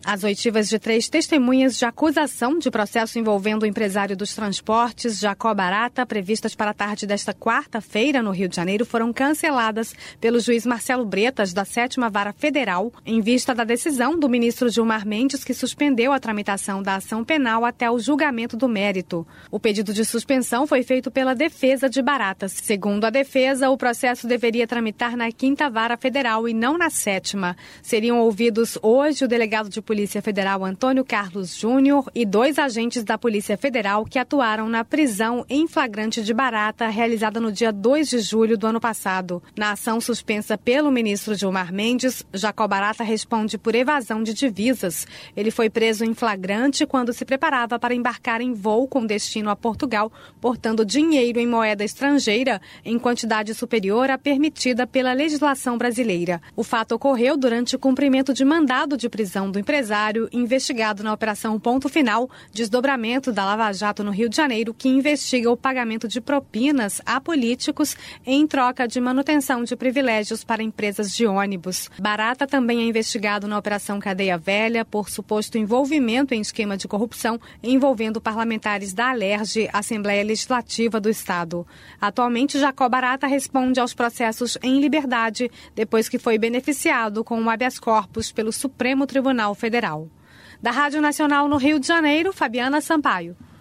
As oitivas de 3 testemunhas de acusação de processo envolvendo o empresário dos transportes, Jacó Barata, previstas para a tarde desta quarta-feira no Rio de Janeiro, foram canceladas pelo juiz Marcelo Bretas, da 7ª Vara Federal, em vista da decisão do ministro Gilmar Mendes, que suspendeu a tramitação da ação penal até o julgamento do mérito. O pedido de suspensão foi feito pela defesa de Barata. Segundo a defesa, o processo deveria tramitar na 5ª Vara Federal e não na 7ª. Seriam ouvidos hoje o delegado de Polícia Federal Antônio Carlos Júnior e 2 agentes da Polícia Federal que atuaram na prisão em flagrante de Barata, realizada no dia 2 de julho do ano passado. Na ação suspensa pelo ministro Gilmar Mendes, Jacó Barata responde por evasão de divisas. Ele foi preso em flagrante quando se preparava para embarcar em voo com destino a Portugal, portando dinheiro em moeda estrangeira em quantidade superior à permitida pela legislação brasileira. O fato ocorreu durante o cumprimento de mandado de prisão do empresário, investigado na Operação Ponto Final, desdobramento da Lava Jato no Rio de Janeiro, que investiga o pagamento de propinas a políticos em troca de manutenção de privilégios para empresas de ônibus. Barata também é investigado na Operação Cadeia Velha por suposto envolvimento em esquema de corrupção envolvendo parlamentares da Alerj, Assembleia Legislativa do Estado. Atualmente, Jacó Barata responde aos processos em liberdade, depois que foi beneficiado com um habeas corpus pelo Supremo Tribunal Federal. Da Rádio Nacional no Rio de Janeiro, Fabiana Sampaio.